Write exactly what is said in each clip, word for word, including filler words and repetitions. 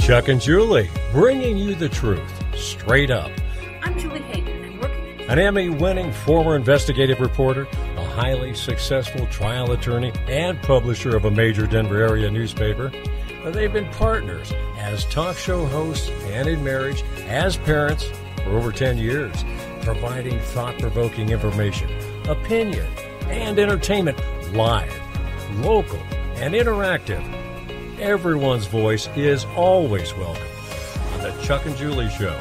Chuck and Julie, bringing you the truth, straight up. I'm Julie Hayden. I'm working An Emmy-winning former investigative reporter, a highly successful trial attorney, and publisher of a major Denver area newspaper. They've been partners as talk show hosts and in marriage, as parents for over ten years, providing thought-provoking information, opinion, and entertainment live, local, and interactive. Everyone's voice is always welcome on the Chuck and Julie Show.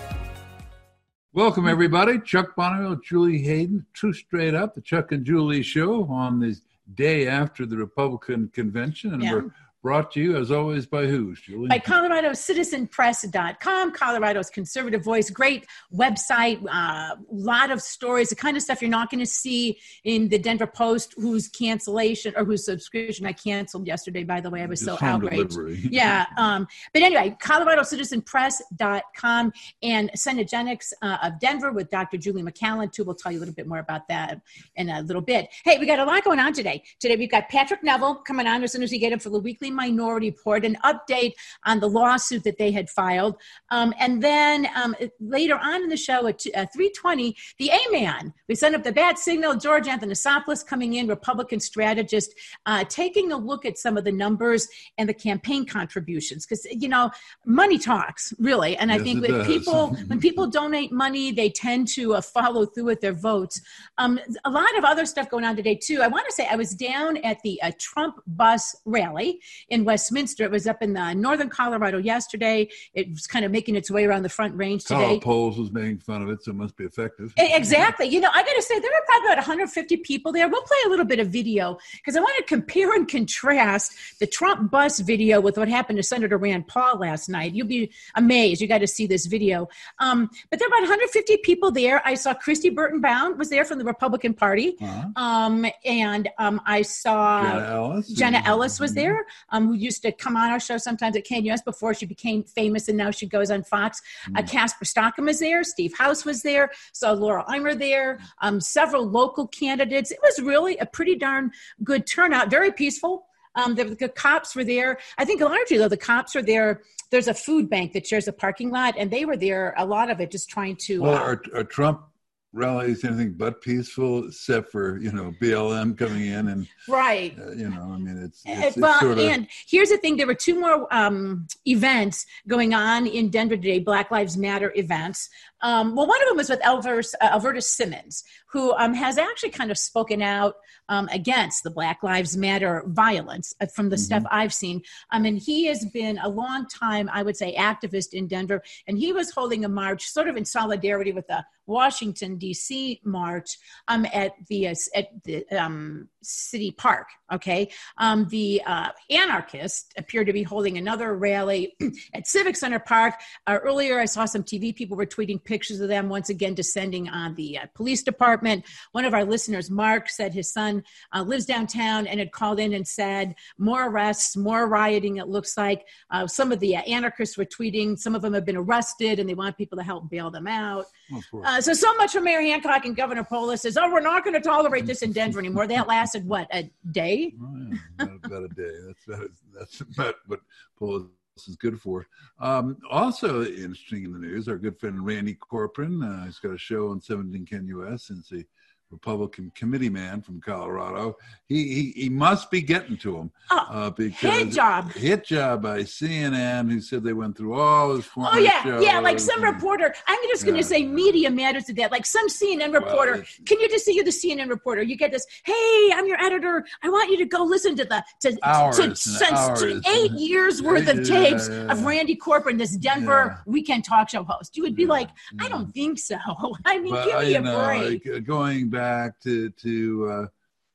Welcome, everybody. Chuck Bonneville, Julie Hayden, True Straight Up, the Chuck and Julie Show on the day after the Republican convention. And Yeah. we're brought to you, as always, by who, Julie? by Colorado Citizen Press dot com, Colorado's conservative voice. Great website, a uh, lot of stories, the kind of stuff you're not going to see in the Denver Post, whose cancellation or whose subscription I canceled yesterday, by the way. I was Just so home outraged. delivery. Yeah. Um, but anyway, Colorado Citizen Press dot com and Cenegenics uh, of Denver with Doctor Julie McCallan, too. We'll tell you a little bit more about that in a little bit. Hey, we got a lot going on today. Today we've got Patrick Neville coming on as soon as we get him for the weekly Minority Report, an update on the lawsuit that they had filed. Um, and then um, later on in the show at uh, three twenty, the A-Man. We sent up the bat signal. George Anthony coming in, Republican strategist, uh, taking a look at some of the numbers and the campaign contributions. Because, you know, money talks, really. And I Yes, think it when does. people, when people donate money, they tend to uh, follow through with their votes. Um, a lot of other stuff going on today, too. I want to say I was down at the uh, Trump bus rally in Westminster. It was up in the northern Colorado yesterday. It was kind of making its way around the Front Range today. Carl Poles was making fun of it, so it must be effective. E- Exactly. You know, I got to say, there were probably about one hundred fifty people there. We'll play a little bit of video because I want to compare and contrast the Trump bus video with what happened to Senator Rand Paul last night. You'll be amazed. You got to see this video. Um, but there were about one hundred fifty people there. I saw Christy Burton Bound was there from the Republican Party. Uh-huh. Um, and um, I saw Jenna Ellis. Jenna Ellis was there, um, who used to come on our show sometimes at K N U S before she became famous, and now she goes on Fox. Uh, Casper Stockham was there. Steve House was there. Saw Laura Eimer there. Um, several local candidates. It was really a pretty darn good turnout. Very peaceful. Um, the, the cops were there. I think largely, though, the cops are there. There's a food bank that shares a parking lot, and they were there, a lot of it, just trying to... Well, uh, are, are Trump rallies anything but peaceful, except for, you know, B L M coming in and, right. uh, you know, I mean, it's, Uh, it's, it's well, sort of... and here's the thing. There were two more um, events going on in Denver today, Black Lives Matter events. Um, well, one of them was with Elvers, uh, Alberta Simmons, who um, has actually kind of spoken out um, against the Black Lives Matter violence uh, from the Mm-hmm. stuff I've seen. Um, and he has been a long time, I would say, activist in Denver. And he was holding a march sort of in solidarity with the Washington, D C march um, at the uh, at the um, city park. Okay, um, the uh, anarchists appear to be holding another rally at Civic Center Park. Uh, earlier, I saw some T V people were tweeting pictures of them once again descending on the uh, police department. One of our listeners, Mark, said his son uh, lives downtown and had called in and said more arrests, more rioting. It looks like uh, some of the uh, anarchists were tweeting. Some of them have been arrested, and they want people to help bail them out. Of course. Uh, so, so much for Mayor Hancock and Governor Polis says, oh, we're not going to tolerate this in Denver anymore. That lasted, what, a day? Oh, yeah. about, about a day. That's about, that's about what Polis is good for. Um, also interesting in the news, our good friend Randy Corcoran. Uh, he's got a show on seventeen K N U S since the Republican committee man from Colorado. He he, he must be getting to him. Oh, uh, because hit job. Hit job by C N N, who said they went through all his former Oh, yeah, shows. yeah, like some and- reporter. I'm just going to Yeah. say media matters to that. Like some C N N reporter. Well, it's- Can you just say you're the C N N reporter? You get this, hey, I'm your editor. I want you to go listen to the to, Hours to, and to, hours. to eight years worth of Yeah, tapes yeah. of Randy Corcoran, this Denver Yeah. weekend talk show host. You would be Yeah, like, I yeah. don't think so. I mean, But, give uh, me you a know, break. like, uh, going back to to uh,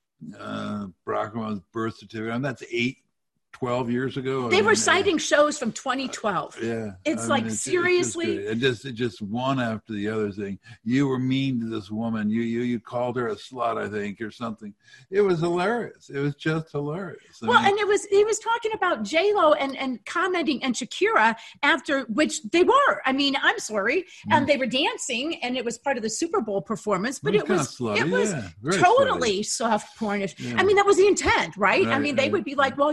uh, Barack Obama's birth certificate, and that's eight, twelve years ago. I They were mean, citing shows from twenty twelve. Yeah, It's I like, mean, it's- seriously? it's just, it just it just one after the other thing. You were mean to this woman. You you you called her a slut, I think, or something. It was hilarious. It was just hilarious. I Well, mean, and it was he was talking about J Lo and and commenting and Shakira after which they were. I mean, I'm sorry, and they were dancing, and it was part of the Super Bowl performance. But It it was was kinda slutty, it was yeah, very totally soft pornish. Yeah. I mean, that was the intent, right? I Right, mean, they right, would be like, well, yeah,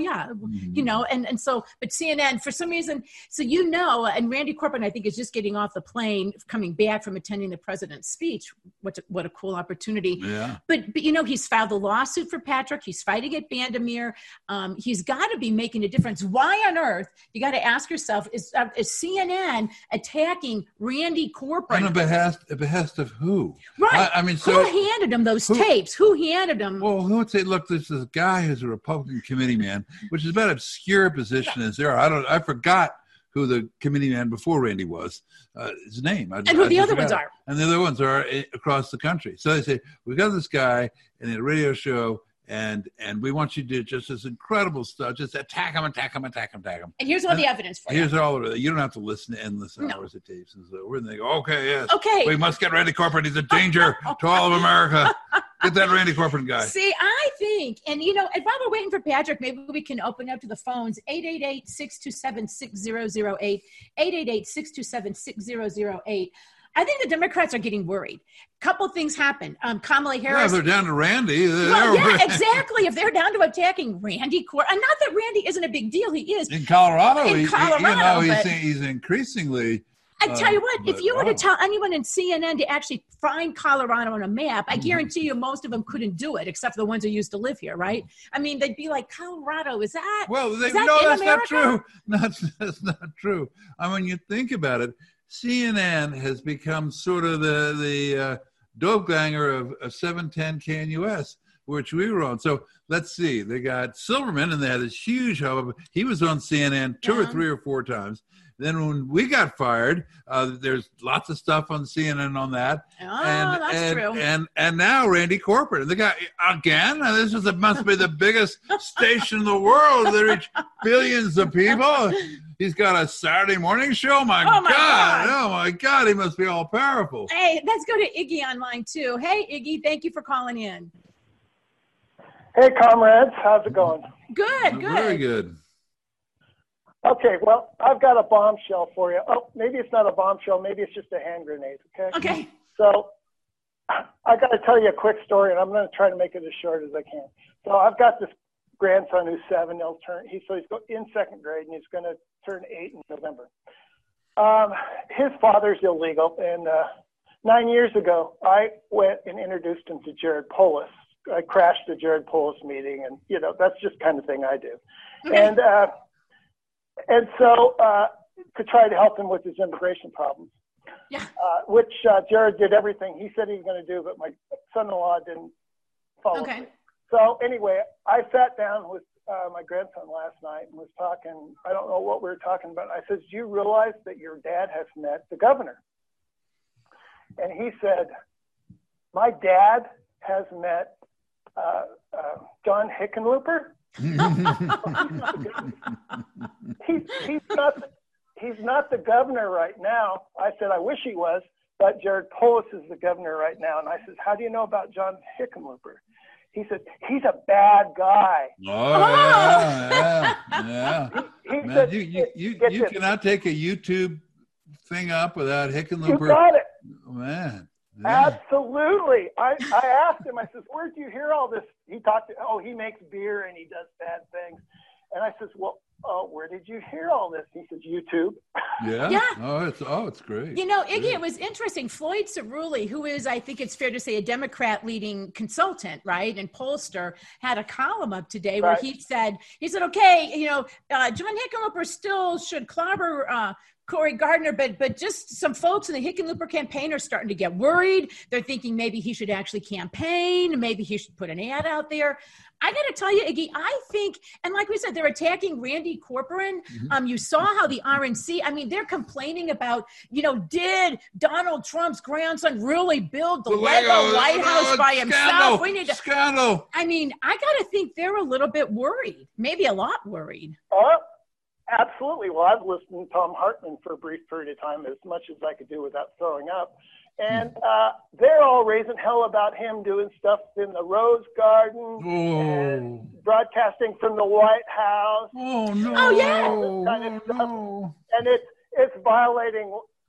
mm-hmm. you know, and, and so, but C N N, for some reason, so you know, and Randy Corporon, I think, is just getting off the plane, coming back from attending the president's speech. What a, what a cool opportunity. Yeah. But, but, you know, he's filed a lawsuit for Patrick. He's fighting at Bandemir. Um, he's got to be making a difference. Why on earth, you got to ask yourself, is, uh, is C N N attacking Randy Corporon? On a behest, a behest of who? Right. I, I mean, so. Who handed him those who, tapes? Who handed him? Well, who would say, look, there's this guy who's a Republican committee man, which is about as obscure a position as there are. I don't, I forgot who the committee man before Randy was, uh, his name. I, and who I the other forgot. ones are. And the other ones are across the country. So they say, we've got this guy in a radio show, and and we want you to do just this incredible stuff. Just attack him, attack him, attack him, attack him. And here's all and the evidence for here's you. Here's all of it. You don't have to listen to endless hours no. of tapes and so forth. And they go, okay, yes. Okay. We must get Randy Corporon. He's a danger to all of America. Get that Randy Corporon guy. See, I think, and you know, and while we're waiting for Patrick, maybe we can open up to the phones, eight eight eight, six two seven, six zero zero eight, eight eight eight, six two seven, six zero zero eight. I think the Democrats are getting worried. Couple things happen. Um, Kamala Harris. Yeah, if they're down to Randy. They're well, yeah, exactly. If they're down to attacking Randy Corporon, and not that Randy isn't a big deal, he is. In Colorado, in he, Colorado, you know, he's, but, he's increasingly. I tell you what, uh, if you were oh. to tell anyone in C N N to actually find Colorado on a map, I guarantee you most of them couldn't do it, except for the ones who used to live here, right? I mean, they'd be like, Colorado, is that? Well, they, is that no, in that's America? not true. That's, that's not true. I mean, you think about it, C N N has become sort of the, the uh, doppelganger of, of seven ten K N U S, which we were on. So let's see. They got Silverman, and they had this huge hub. He was on C N N two yeah. or three or four times. Then when we got fired, uh, there's lots of stuff on C N N on that. Oh, and, that's and, true. And and now Randy Corporon, the guy again. This is it must be the biggest station in the world. They reach billions of people. He's got a Saturday morning show. My, oh my God. God! Oh my God! He must be all powerful. Hey, let's go to Iggy online too. Hey, Iggy, thank you for calling in. Hey, comrades, how's it going? Good, good. Very good. Okay, well, I've got a bombshell for you. Oh, maybe it's not a bombshell. Maybe it's just a hand grenade, okay? Okay. So I got to tell you a quick story, and I'm going to try to make it as short as I can. So I've got this grandson who's seven. He'll turn, he, so he's in second grade, and he's going to turn eight in November. Um, his father's illegal, and uh, nine years ago, I went and introduced him to Jared Polis. I crashed the Jared Polis meeting, and, you know, that's just kind of thing I do. Okay. And, uh, And so uh, to try to help him with his immigration problems, yeah. uh, which uh, Jared did everything he said he was going to do, but my son-in-law didn't follow okay. me. So anyway, I sat down with uh, my grandson last night and was talking, I don't know what we were talking about. I said, do you realize that your dad has met the governor? And he said, my dad has met uh, uh, John Hickenlooper. he's, he's not the, he's not the governor right now. I said, I wish he was, but Jared Polis is the governor right now. And I said, how do you know about John Hickenlooper? He said, he's a bad guy. Oh, yeah, yeah, yeah. He, he Man, said, you you, you, you this. cannot take a YouTube thing up without Hickenlooper. You got it. Oh, man. Yeah. Absolutely. I, I asked him, I said, where do you hear all this? He talked, to, oh, he makes beer and he does bad things. And I said, well, uh, where did you hear all this? He says, YouTube. Yeah. Yeah. Oh, it's oh, it's great. You know, Iggy, great. It was interesting. Floyd Cerulli, who is, I think it's fair to say, a Democrat leading consultant, right, and pollster, had a column up today where right. he said, he said, okay, you know, uh, John Hickenlooper still should clobber uh, Cory Gardner, but but just some folks in the Hickenlooper campaign are starting to get worried. They're thinking maybe he should actually campaign, maybe he should put an ad out there. I got to tell you, Iggy, I think, and like we said, they're attacking Randy Corporon. Mm-hmm. Um, you saw how the R N C, I mean, they're complaining about, you know, did Donald Trump's grandson really build the, the Lego, Lego White House no, by himself? Scandal, we need to, scandal. I mean, I got to think they're a little bit worried, maybe a lot worried. Oh, absolutely. Well, I've listened to Tom Hartman for a brief period of time, as much as I could do without throwing up. And uh, they're all raising hell about him doing stuff in the Rose Garden oh. and broadcasting from the White House. Oh, no. Oh, yeah. Kind of oh, stuff. no. And it's, it's violating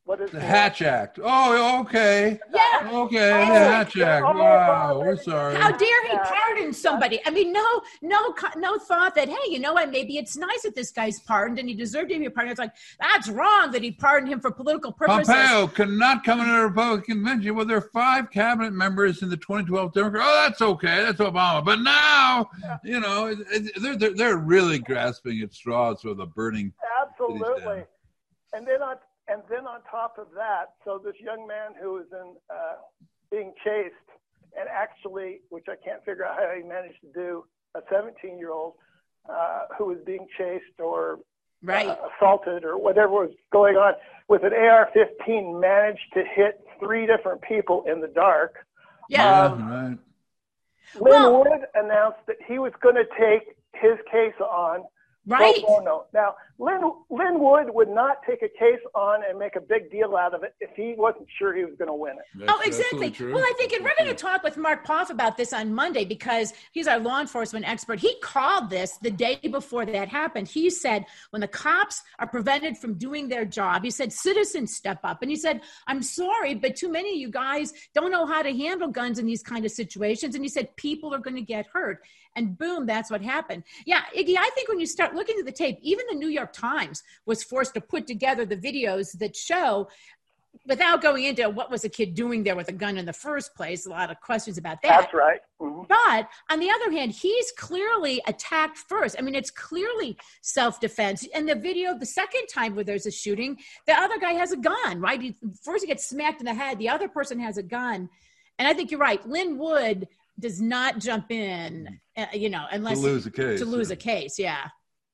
What is The it? Hatch Act. Oh, okay. Yeah. Okay, Oh, the Hatch Act. oh, Wow, oh, we're oh, sorry. How dare he Yeah. pardon somebody? I mean, no, no, co- no thought that, hey, you know what? Maybe it's nice that this guy's pardoned and he deserved to be pardoned. It's like, that's wrong that he pardoned him for political purposes. Pompeo cannot come into a Republican convention. Well, there are five cabinet members in the twenty twelve Democrat. Oh, that's okay. That's Obama. But now, you know, it, it, they're, they're they're really grasping at straws for the burning. Absolutely. And then on and then on top of that, so this young man who was in uh, being chased, and actually, which I can't figure out how he managed to do, a seventeen-year-old uh, who was being chased or Right. uh, assaulted or whatever was going on with an A R fifteen managed to hit three different people in the dark. Yeah. Um, right. Lynn Well- Wood announced that he was going to take his case on Right. pro bono. Now, Lynn, Lynn Wood would not take a case on and make a big deal out of it if he wasn't sure he was going to win it. That's Oh, exactly. absolutely true. Well, I think, and we're Absolutely going to talk with Mark Poff about this on Monday because he's our law enforcement expert. He called this the day before that happened. He said, when the cops are prevented from doing their job, he said, citizens step up. And he said, I'm sorry, but too many of you guys don't know how to handle guns in these kind of situations. And he said, people are going to get hurt. And boom, that's what happened. Yeah, Iggy, I think when you start looking at the tape, even the New York Times was forced to put together the videos that show, without going into what was the kid doing there with a gun in the first place, a lot of questions about that. That's right. Mm-hmm. But on the other hand, he's clearly attacked first. I mean, it's clearly self-defense. And the video, the second time where there's a shooting, the other guy has a gun, right? He, first he gets smacked in the head. The other person has a gun. And I think you're right. Lynn Wood does not jump in, uh, you know, unless to lose a case. to lose yeah. a case. Yeah.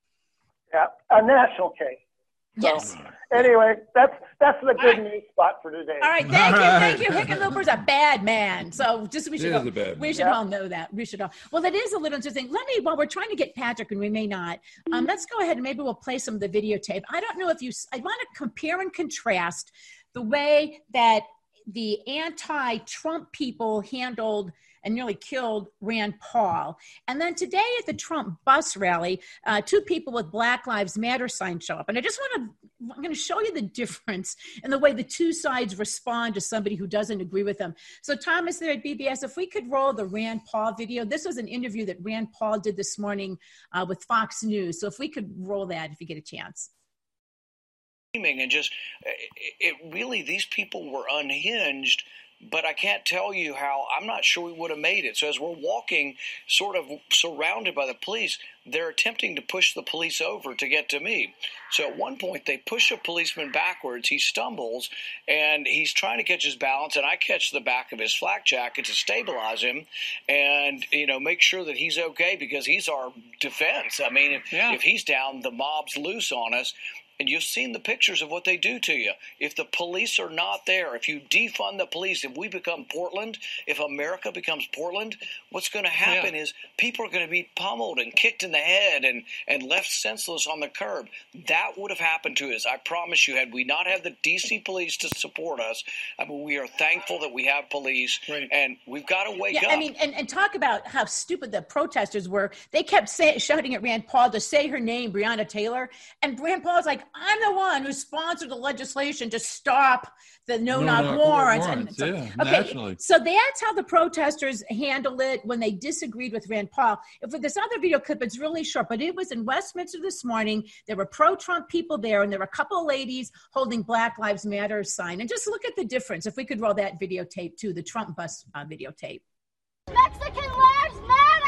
Yeah, a national case. So, Yes. Anyway, that's that's the good right. news spot for today. All right. Thank you. Thank you. Hickenlooper's a bad man. So just we should He all, is a bad we man. should Yeah. all know that. We should all. Well, that is a little interesting. Let me, while we're trying to get Patrick, and we may not, um, let's go ahead and maybe we'll play some of the videotape. I don't know if you. I want to compare and contrast the way that the anti-Trump people handled and nearly killed Rand Paul. And then today at the Trump bus rally, uh, two people with Black Lives Matter signs show up. And I just want to, I'm going to show you the difference in the way the two sides respond to somebody who doesn't agree with them. So Thomas there at B B S, if we could roll the Rand Paul video. This was an interview that Rand Paul did this morning uh, with Fox News. So if we could roll that, if you get a chance. And just, it, it really, these people were unhinged, but I can't tell you how, I'm not sure we would have made it. So as we're walking, sort of surrounded by the police, they're attempting to push the police over to get to me. So at one point, they push a policeman backwards. He stumbles, and he's trying to catch his balance, and I catch the back of his flak jacket to stabilize him and, you know, make sure that he's okay because he's our defense. I mean, if, Yeah. if he's down, the mob's loose on us. And you've seen the pictures of what they do to you. If the police are not there, if you defund the police, if we become Portland, if America becomes Portland, what's going to happen Yeah. is people are going to be pummeled and kicked in the head and, and left senseless on the curb. That would have happened to us. I promise you, had we not had the D C police to support us, I mean, we are thankful that we have police, Right. and we've got to wake Yeah, up. I mean, and, and talk about how stupid the protesters were. They kept say, shouting at Rand Paul to say her name, Breonna Taylor. And Rand Paul's like, I'm the one who sponsored the legislation to stop the no-knock No-knock warrants. And warrants, it's like, yeah, okay, nationally. so that's how the protesters handled it when they disagreed with Rand Paul. If with this other video clip, it's really short, but it was in Westminster this morning. There were pro-Trump people there, and there were a couple of ladies holding Black Lives Matter sign. And just look at the difference. If we could roll that videotape too, the Trump bus uh, videotape. Mexican lives matter!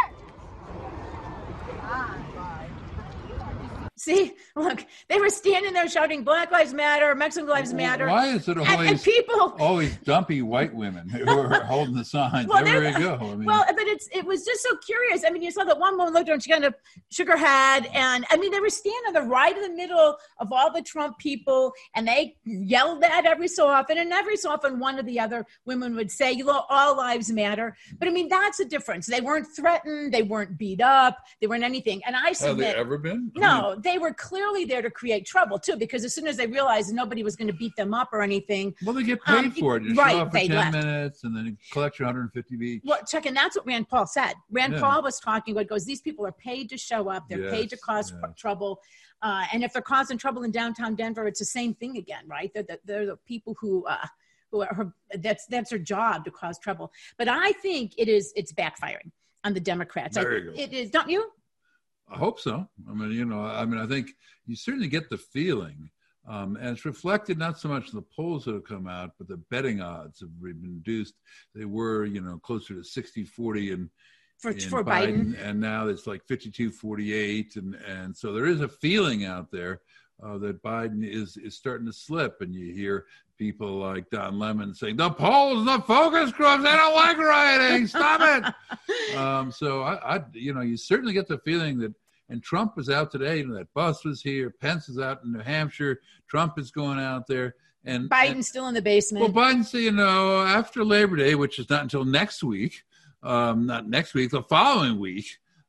See, look, they were standing there shouting Black Lives Matter, Mexican Lives Matter. Why is it And, always and people, always dumpy white women who are holding the signs well, everywhere they- you go? I mean, well, but it's it was just so curious. I mean, you saw that one woman looked at her and she kind of shook her head. And I mean, they were standing there right in the middle of all the Trump people, and they yelled that every so often. And every so often, one of the other women would say, you know, all lives matter. But I mean, that's the difference. They weren't threatened. They weren't beat up. They weren't anything. And I have they submit, ever been? I no, mean, they were clearly there to create trouble too, because as soon as they realized nobody was going to beat them up or anything. Well, they get paid um, for it. You right, show up for they ten left. minutes and then you collect your one hundred fifty each. Well, Chuck, and that's what Rand Paul said. Rand Yeah. Paul was talking about, goes, these people are paid to show up. They're Yes, paid to cause yes. pr- trouble. Uh, and if they're causing trouble in downtown Denver, it's the same thing again, right? They're, the- they're the people who, uh, who are, her, that's, that's their job to cause trouble. But I think it is, it's backfiring on the Democrats. There I, you go. It is, don't you? I hope so. I mean, you know, I mean, I think you certainly get the feeling, um, and it's reflected not so much in the polls that have come out, but the betting odds have been reduced. They were, you know, closer to sixty forty and For, in for Biden, Biden. and now it's like fifty-two forty-eight, and and so there is a feeling out there uh, that Biden is is starting to slip, and you hear people like Don Lemon saying the polls, the focus groups, they don't like rioting, stop it. um, so I, I, you know, you certainly get the feeling that, and Trump was out today, you know, that bus was here, Pence is out in New Hampshire, Trump is going out there, and Biden's and, still in the basement. well, Biden said, you know, after Labor Day, which is not until next week. Um, not next week, the following week,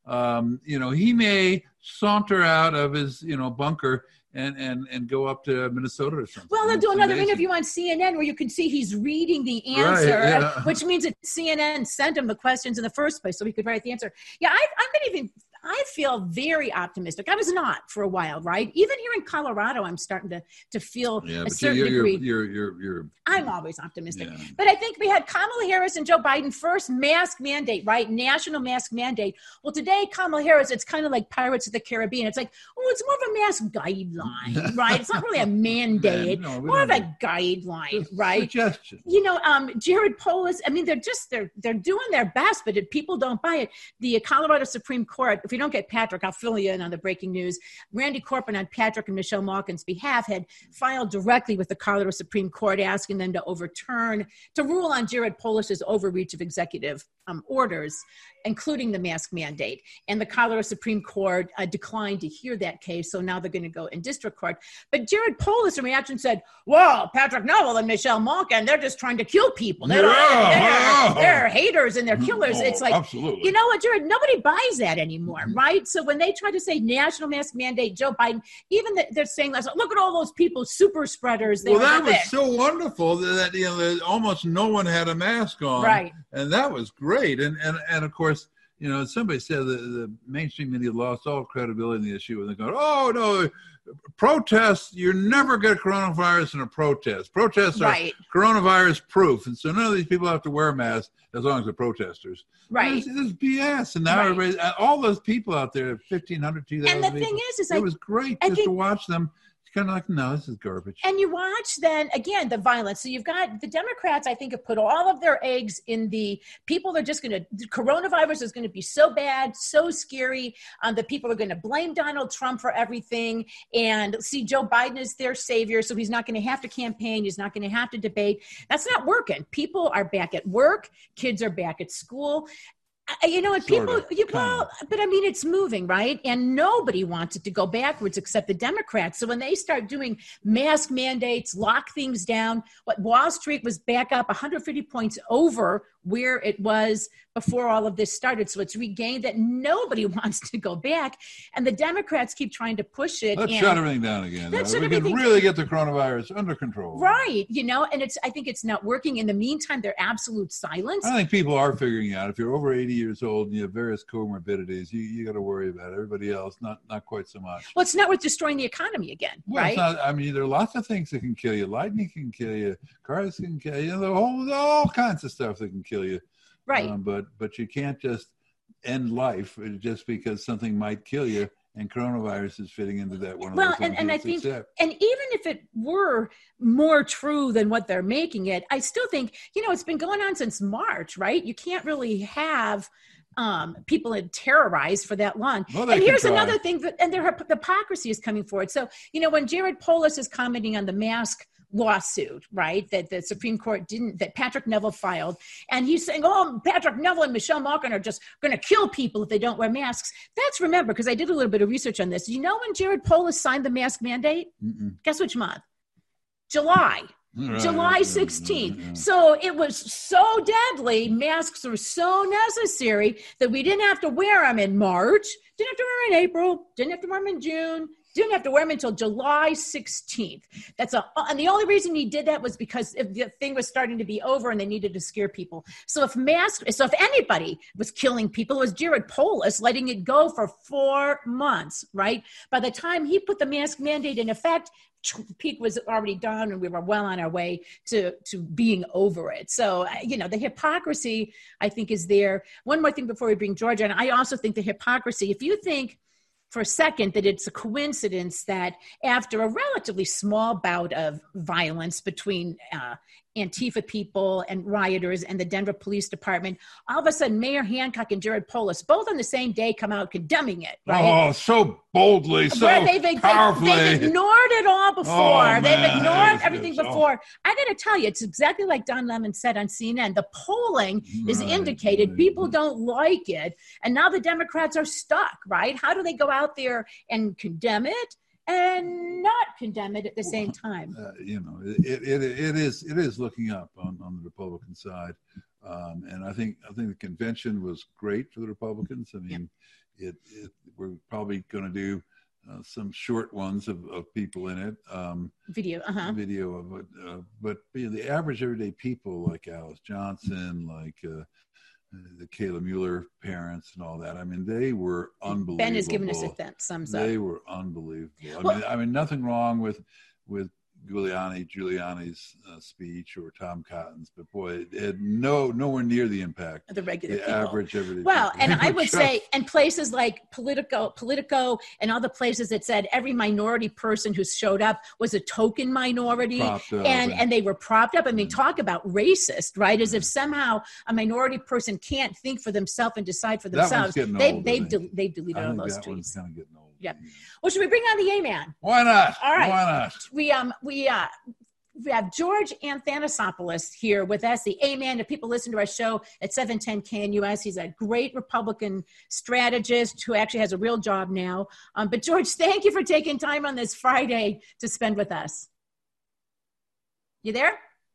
um, you know, he may saunter out of his, you know, bunker and, and, and go up to Minnesota or something. Well, they'll do It's another amazing. interview on C N N where you can see he's reading the Right, answer, yeah. which means that C N N sent him the questions in the first place so he could write the answer. Yeah, I, I'm not even, I feel very optimistic. I was not for a while, right? Even here in Colorado, I'm starting to, to feel Yeah, a but certain you're, you're, degree. you're, you're, you're, I'm always optimistic. Yeah. But I think we had Kamala Harris and Joe Biden first mask mandate, right? National mask mandate. Well, today, Kamala Harris, it's kind of like Pirates of the Caribbean. It's like, oh, it's more of a mask guideline, right? It's not really a mandate, Man, no, we more of don't a guideline, Just right? Suggestion. You know, um, Jared Polis, I mean, they're just, they're, they're doing their best, but if people don't buy it, the Colorado Supreme Court, if we don't get Patrick, I'll fill you in on the breaking news. Randy Corporon on Patrick and Michelle Malkin's behalf had filed directly with the Colorado Supreme Court asking them to overturn, to rule on Jared Polis's overreach of executive um, orders, including the mask mandate. And the Colorado Supreme Court uh, declined to hear that case, so now they're going to go in district court. But Jared Polis, in reaction, said, well, Patrick Neville and Michelle Malkin, they're just trying to kill people. They're, Yeah, they're, yeah. they're haters and they're killers. Oh, It's like, absolutely. you know what, Jared, nobody buys that anymore, right? So when they try to say national mask mandate, Joe Biden, even the, they're saying, look at all those people, super spreaders. They Well, were that was there. so wonderful that, you know, that almost no one had a mask on. Right. And that was great. And, and, and of course, you know, somebody said that the mainstream media lost all credibility in the issue, and they're going, oh, no, protests, you're never get coronavirus in a protest. Protests are Right. coronavirus proof. And so none of these people have to wear masks as long as they're protesters. Right. This is B S. And now Right. everybody, all those people out there, fifteen hundred, two thousand And the people, thing is, is it like, was great I just to think- watch them. It's kind of like, no, this is garbage. and you watch then again the violence. So you've got the Democrats, I think, have put all of their eggs in the people. They're just going to, coronavirus is going to be so bad, so scary. Um, that people are going to blame Donald Trump for everything and see Joe Biden as their savior. So he's not going to have to campaign. He's not going to have to debate. That's not working. People are back at work. Kids are back at school. I- You know, and Sort people, of, you, kind well, but I mean, it's moving, right? And nobody wants it to go backwards except the Democrats. So when they start doing mask mandates, lock things down, what Wall Street was back up one hundred fifty points over where it was before all of this started. So it's regained that nobody wants to go back. And the Democrats keep trying to push it. Let's and, shut everything down again. Let's Uh, shut we can everything- really get the coronavirus under control. Right. You know, and it's, I think it's not working. In the meantime, they're absolute silence. I think people are figuring out if you're over eighty years old and you have various comorbidities, you, you got to worry about it. Everybody else, not not quite so much. Well, it's not worth destroying the economy again, Well, right? it's not, I mean, there are lots of things that can kill you. Lightning can kill you. Cars can kill you. The whole, all kinds of stuff that can kill you. Right. Um, but but you can't just end life just because something might kill you. And coronavirus is fitting into that one of Well, those and, things and I you think, accept. and even if it were more true than what they're making it, I still think, you know, it's been going on since March, right? You can't really have um, people terrorized for that long. Well, they and can here's try. another thing, that, and their hyp- hypocrisy is coming forward. So, you know, when Jared Polis is commenting on the mask lawsuit, right, that the Supreme Court didn't, that Patrick Neville filed, and he's saying, oh, Patrick Neville and Michelle Malkin are just going to kill people if they don't wear masks. That's, remember, because I did a little bit of research on this. You know when Jared Polis signed the mask mandate? Mm-mm. Guess which month? July. Right. July sixteenth. So it was so deadly. Masks were so necessary that we didn't have to wear them in March, didn't have to wear them in April, didn't have to wear them in June, didn't have to wear them until July sixteenth. That's a, and the only reason he did that was because if the thing was starting to be over and they needed to scare people. So if mask, so if anybody was killing people, it was Jared Polis letting it go for four months, right? By the time he put the mask mandate in effect, peak was already done and we were well on our way to, to being over it. So, you know, the hypocrisy, I think, is there. One more thing before we bring Georgia, and I also think the hypocrisy, if you think for a second that it's a coincidence that after a relatively small bout of violence between uh, Antifa people and rioters and the Denver Police Department, all of a sudden Mayor Hancock and Jared Polis, both on the same day, come out condemning it, right? Oh, so boldly, so Where they've, they've, powerfully. They've ignored it all before. Oh, they've man. ignored Yes, everything yes. before. Oh. I got to tell you, it's exactly like Don Lemon said on C N N. The polling is Right, indicated right, people right. don't like it. And now the Democrats are stuck, right? How do they go out there and condemn it and not condemn it at the same time? Uh, you know, it, it it is it is looking up on, on the Republican side, um, and I think I think the convention was great for the Republicans. I mean, yeah. it, it we're probably going to do uh, some short ones of, of people in it, um, Video, uh-huh. video of it, uh, but you know, the average everyday people like Alice Johnson, like. Uh, the Kayla Mueller parents and all that. I mean, they were unbelievable. Ben has given us a th- thumbs up. They were unbelievable. I Well, mean, I mean, nothing wrong with with Giuliani, Giuliani's uh, speech or Tom Cotton's, but boy, it had no nowhere near the impact. The regular the people. average everyday Well, people. and They I were would just- say, and places like Politico, Politico, and other places that said every minority person who showed up was a token minority, Propped up and and- and they were propped up. I mean, talk about racist, right? As if somehow a minority person can't think for themselves and decide for That one's themselves. getting They've old, I they've think. de- they've deleted I all think those that one's tweets. kind of getting old. Yep. Well, should we bring on the A man? Why not? All right. Why not? We um we uh we have George Athanasopoulos here with us, the A-man. If people listen to our show at seven ten K N U S, he's a great Republican strategist who actually has a real job now. Um, but George, thank you for taking time on this Friday to spend with us. You there?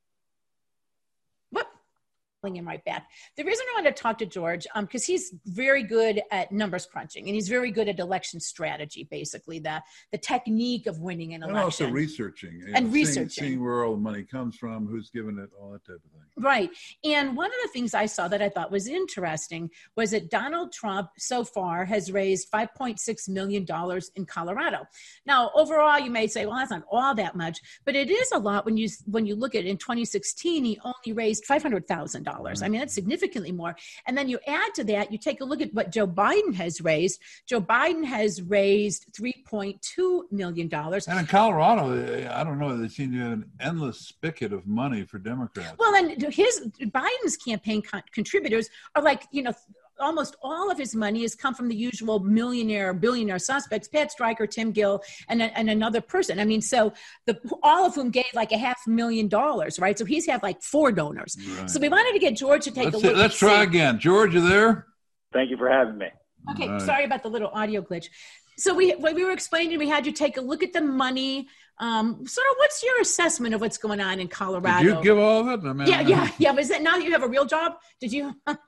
Whoop. Bring him right back. The reason I want to talk to George, um, because he's very good at numbers crunching and he's very good at election strategy, basically the the technique of winning an And election. also researching. you And know, researching. Seeing, seeing where all the money comes from, who's giving it, all that type of thing. Right. And one of the things I saw that I thought was interesting was that Donald Trump so far has raised five point six million dollars in Colorado. Now, overall, you may say, well, that's not all that much, but it is a lot when you when you look at it. In twenty sixteen, he only raised five hundred thousand dollars. I mean, that's significantly more. And then you add to that, you take a look at what Joe Biden has raised. Joe Biden has raised three point two million dollars. And in Colorado, I don't know, they seem to have an endless spigot of money for Democrats. Well, and his Biden's campaign con- contributors are like, you know, almost all of his money has come from the usual millionaire, billionaire suspects, Pat Stryker, Tim Gill, and, and another person. I mean, so the all of whom gave like a half million dollars, right? So he's had like four donors. Right. So we wanted to get George to take let's a see, look. let's and try see. again. George, you there? Thank you for having me. Okay, All right. sorry about the little audio glitch. So we when we were explaining, we had you take a look at the money. Um, sort of, what's your assessment of what's going on in Colorado? Did you give all of it? I mean, yeah, yeah, yeah. Was that now that you have a real job? Did you?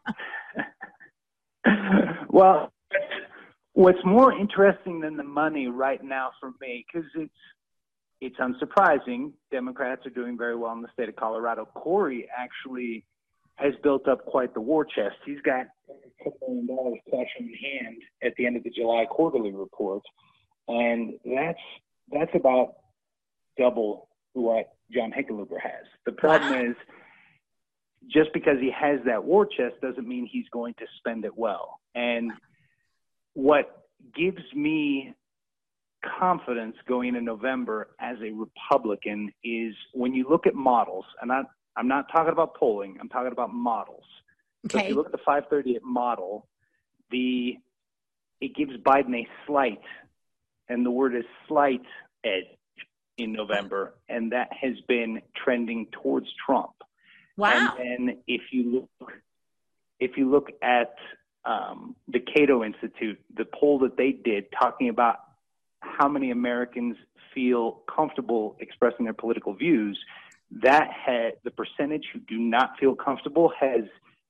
Well, what's more interesting than the money right now for me, because it's it's unsurprising, Democrats are doing very well in the state of Colorado. Corey actually has built up quite the war chest. He's got a couple million dollars cash in hand at the end of the July quarterly report, and that's that's about double what John Hickenlooper has. The problem Wow. is, just because he has that war chest doesn't mean he's going to spend it well. And what gives me confidence going into November as a Republican is when you look at models, and I, I'm not talking about polling, I'm talking about models. So if Okay. you look at the five thirty-eight model, the it gives Biden a slight, and the word is slight, edge in November, and that has been trending towards Trump. Wow. And then if you look, if you look at um, the Cato Institute, the poll that they did talking about how many Americans feel comfortable expressing their political views, that had the percentage who do not feel comfortable has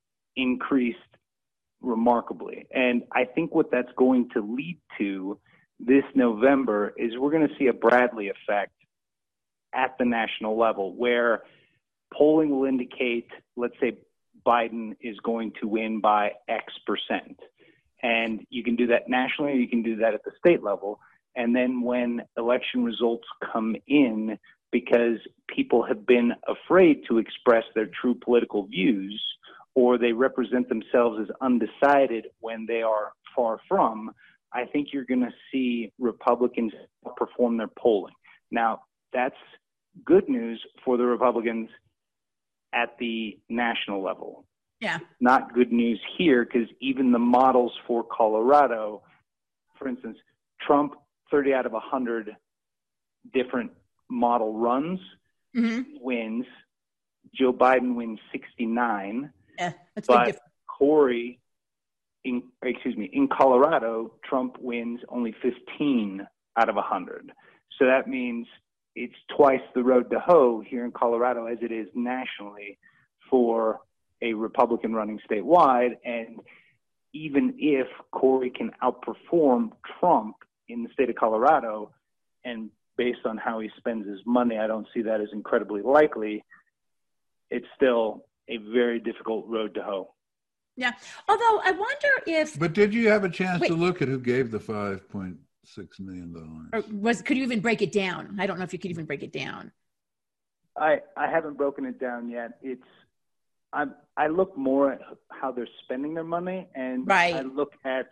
increased remarkably. And I think what that's going to lead to this November is we're going to see a Bradley effect at the national level, where polling will indicate, let's say, Biden is going to win by X percent. And you can do that nationally, or you can do that at the state level. And then when election results come in, because people have been afraid to express their true political views, or they represent themselves as undecided when they are far from, I think you're going to see Republicans perform their polling. Now, that's good news for the Republicans at the national level. Yeah. Not good news here, because even the models for Colorado, for instance, Trump, thirty out of one hundred different model runs, mm-hmm. wins. Joe Biden wins sixty-nine. Yeah, that's but big difference. Corey, in, excuse me, in Colorado, Trump wins only fifteen out of one hundred. So that means it's twice the road to hoe here in Colorado as it is nationally for a Republican running statewide. And even if Corey can outperform Trump in the state of Colorado, and based on how he spends his money, I don't see that as incredibly likely, it's still a very difficult road to hoe. Yeah. Although I wonder if... But did you have a chance Wait. to look at who gave the five point six million dollars? Or was, could you even break it down? I don't know if you could even break it down. I, I haven't broken it down yet. It's I I look more at how they're spending their money, and right. I look at,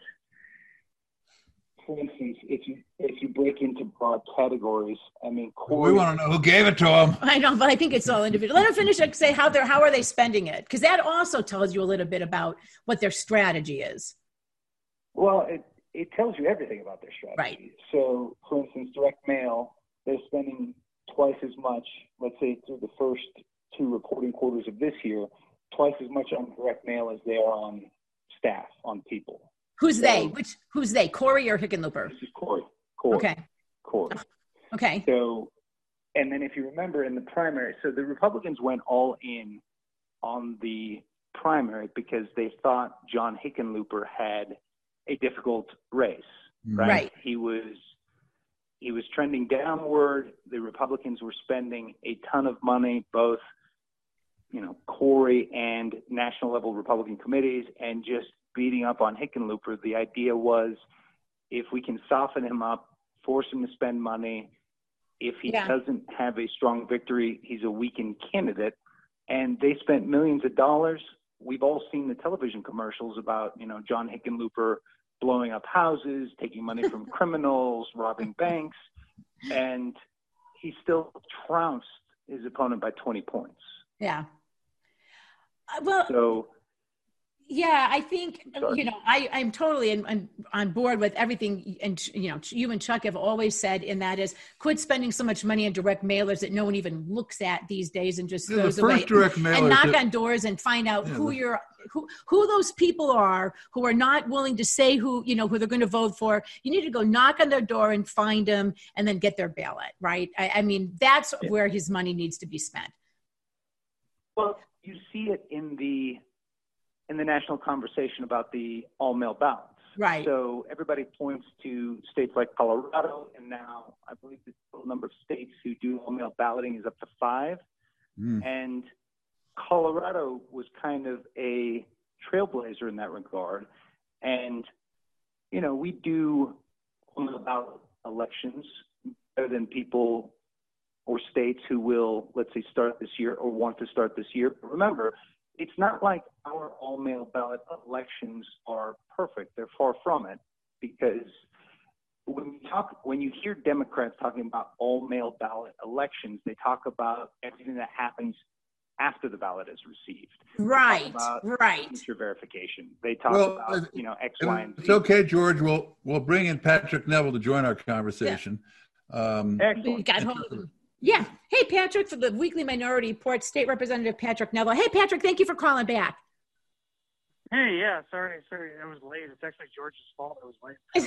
for instance, if you if you break into broad categories, I mean, Corey, we want to know who gave it to them. I know, but I think it's all individual. Let them finish and say how they're how are they spending it, because that also tells you a little bit about what their strategy is. Well, it it tells you everything about their strategy. Right. So, for instance, direct mail, they're spending twice as much, let's say, through the first two reporting quarters of this year, twice as much on direct mail as they are on staff, on people. Who's so, they? Which who's they? Corey or Hickenlooper? This is Corey. Corey. Okay. Corey. Okay. So, and then if you remember in the primary, so the Republicans went all in on the primary because they thought John Hickenlooper had a difficult race, right? Right. He was he was trending downward. The Republicans were spending a ton of money, both, you know, Corey and national level Republican committees, and just beating up on Hickenlooper. The idea was, if we can soften him up, force him to spend money, if he yeah. doesn't have a strong victory, he's a weakened candidate. And they spent millions of dollars. We've all seen the television commercials about, you know, John Hickenlooper blowing up houses, taking money from criminals, robbing banks, and he still trounced his opponent by twenty points. Yeah. Uh, well, so, yeah, I think, you know, I, I'm totally in, on, on board with everything. And, you know, you and Chuck have always said, and that is quit spending so much money on direct mailers that no one even looks at these days and just yeah, throws the away first direct and, mailers and knock that, on doors and find out yeah, who the, you're, who, who those people are who are not willing to say who, you know, who they're going to vote for. You need to go knock on their door and find them and then get their ballot. Right. I, I mean, that's yeah. where his money needs to be spent. Well, you see it in the, in the national conversation about the all-mail ballots. Right. So everybody points to states like Colorado, and now I believe the total number of states who do all-mail balloting is up to five. Mm. And Colorado was kind of a trailblazer in that regard. And, you know, we do all-mail ballot elections better than people or states who will, let's say, start this year or want to start this year. But remember, it's not like our all-mail ballot elections are perfect. They're far from it, because when you talk, when you hear Democrats talking about all-mail ballot elections, they talk about everything that happens after the ballot is received. Right, right. Signature verification. They talk well, about, you know, X, Y, and Z. It's okay, George. We'll we'll bring in Patrick Neville to join our conversation. Yeah. Um, we got hold of him. Yeah. Hey, Patrick, for the Weekly Minority Report, State Representative Patrick Neville. Hey, Patrick, thank you for calling back. Hey, yeah, sorry, sorry, I was late. It's actually George's fault I was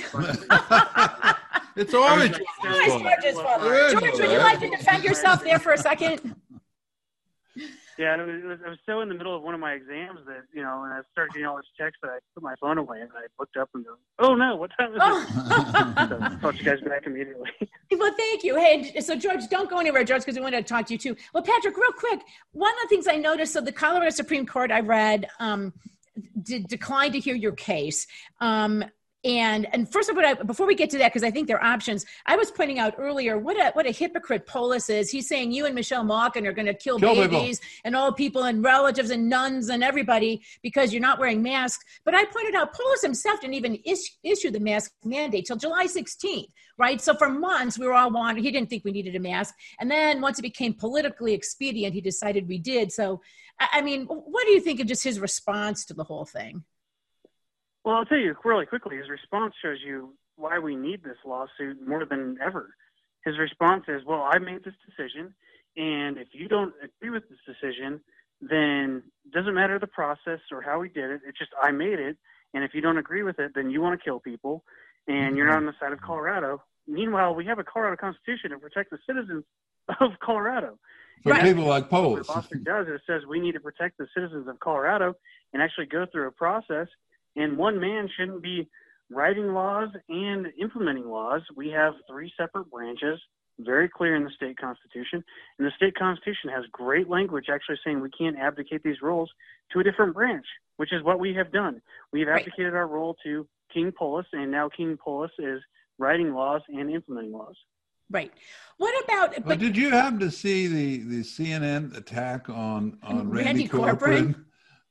late. It's always George's fault. George, would you like to defend yourself there for a second? Yeah, and it was, I was so in the middle of one of my exams that, you know, and I started getting all this text that I put my phone away and I looked up and go, oh no, what time is Oh. it? So I called you guys back immediately. Well, thank you. Hey, so George, don't go anywhere, George, because we want to talk to you too. Well, Patrick, real quick, one of the things I noticed, so the Colorado Supreme Court I read um, did decline to hear your case. Um, And and first of all, before we get to that, because I think there are options, I was pointing out earlier what a what a hypocrite Polis is. He's saying you and Michelle Malkin are going to kill, kill babies people. and old people and relatives and nuns and everybody because you're not wearing masks. But I pointed out Polis himself didn't even is, issue the mask mandate till July sixteenth, right? So for months we were all wanting, he didn't think we needed a mask. And then once it became politically expedient, he decided we did. So, I mean, what do you think of just his response to the whole thing? Well, I'll tell you really quickly, his response shows you why we need this lawsuit more than ever. His response is, well, I made this decision, and if you don't agree with this decision, then it doesn't matter the process or how we did it. It's just I made it, and if you don't agree with it, then you want to kill people, and you're not on the side of Colorado. Meanwhile, we have a Colorado Constitution to protect the citizens of Colorado. For right. people like Polis. What the lawsuit does is it says we need to protect the citizens of Colorado and actually go through a process. And one man shouldn't be writing laws and implementing laws. We have three separate branches, very clear in the state constitution. And the state constitution has great language actually saying we can't abdicate these roles to a different branch, which is what we have done. We've abdicated right. our role to King Polis, and now King Polis is writing laws and implementing laws. Right. What about? But, but did you happen to see the, the C N N attack on, on Randy, Randy Corcoran? Corcoran?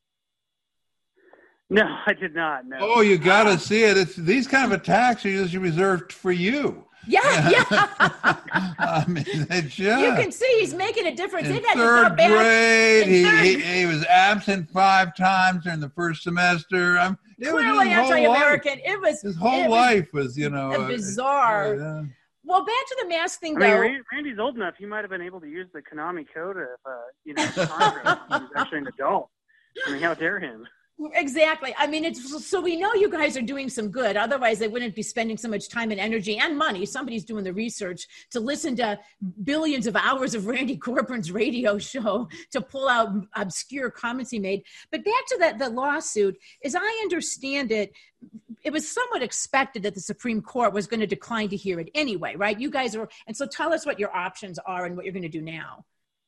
No, I did not. No. Oh, you got to uh, see it. It's these kind of attacks are usually reserved for you. Yeah, yeah. I mean, they just, you can see he's making a difference. In They've had third to go grade, back. he, third. he he was absent five times during the first semester. I'm clearly anti-American. It was his whole it life was, you know, uh, bizarre. Uh, yeah. Well, back to the mask thing, I though. mean, Randy's old enough; he might have been able to use the Konami code if, uh, you know, Congress he was actually an adult. I mean, how dare him? Exactly. I mean, it's so we know you guys are doing some good. Otherwise, they wouldn't be spending so much time and energy and money. Somebody's doing the research to listen to billions of hours of Randy Corcoran's radio show to pull out obscure comments he made. But back to that, the lawsuit, as I understand it, it was somewhat expected that the Supreme Court was going to decline to hear it anyway, right? You guys are, and so tell us what your options are and what you're going to do now.